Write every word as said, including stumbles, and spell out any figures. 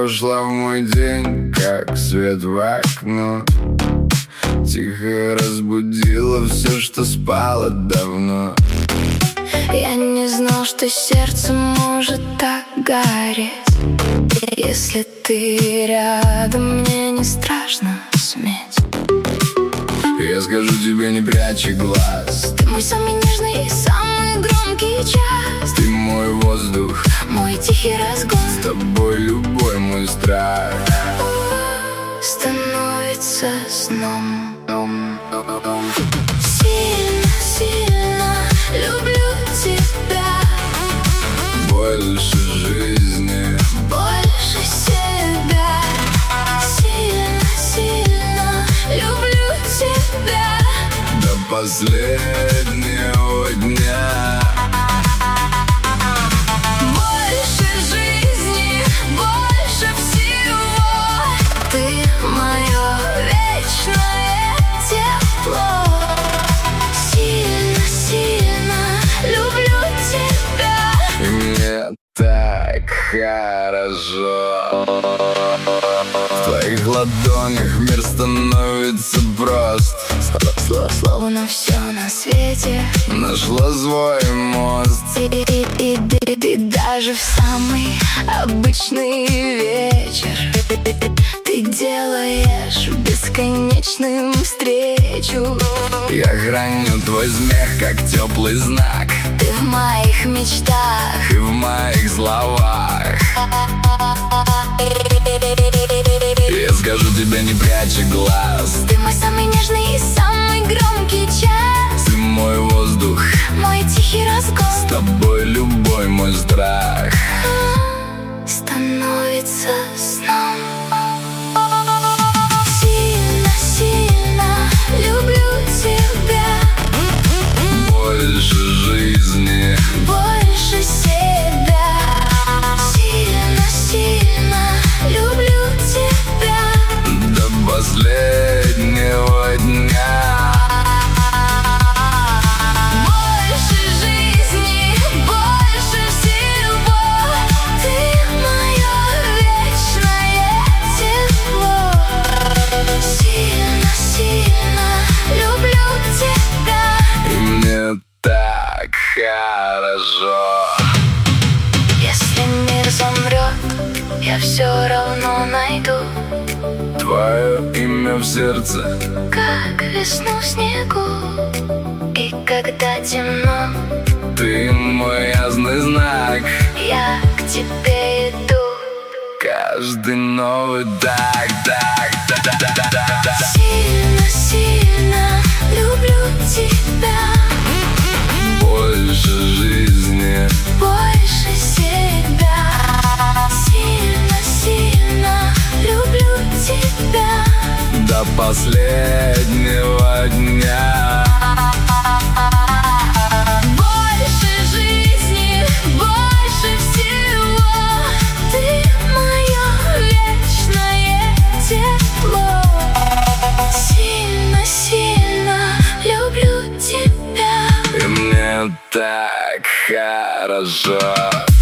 вошла в мой день, как свет в окно. Тихо разбудила все, что спало давно. Я не знал, что сердце может так гореть. Если ты рядом, мне не страшно сметь. Я скажу тебе, не прячь глаз. Ты мой самый нежный и самый громкий час. Ты мой воздух, мой тихий разгон. с тобой любой мой страх становится сном. Сильно, сильно люблю тебя. Больше жизни, больше себя. Сильно, сильно люблю тебя. до последнего дня. Больше жизни, больше всего. Ты мое вечное тепло. Сильно, сильно люблю тебя. И мне так хорошо. В твоих ладонях мир становится прост. Слово, словно все на свете нашла свой мост. И, и, и, и, и даже в самый обычный вечер ты делаешь бесконечным встречу. Я храню твой смех, как теплый знак. Ты в моих мечтах и в моих словах. Я скажу тебе, не прячь глаз. Ты мой самый нежный и самый громкий час. Ты мой воздух, мой тихий разгон. с тобой любой мой страх становится сном. Сильно, сильно люблю тебя. больше жизни, больше себя. Сильно, сильно люблю тебя. до последнего дня. Больше жизни, больше всего. Ты мое вечное тепло. Сильно, сильно люблю тебя. И мне так хорошо. Если мир замрет, я все равно найду твое имя в сердце, как весну в снегу. И когда темно, ты мой ясный знак. я к тебе иду. Каждый новый так, так, так, так, так, так, так. Сильно, сильно люблю тебя. Больше жизни, Больше себя. Сильно, сильно люблю тебя. до последнего дня. Больше жизни, больше всего. Ты мое вечное тепло. Сильно, сильно люблю тебя. И мне так хорошо.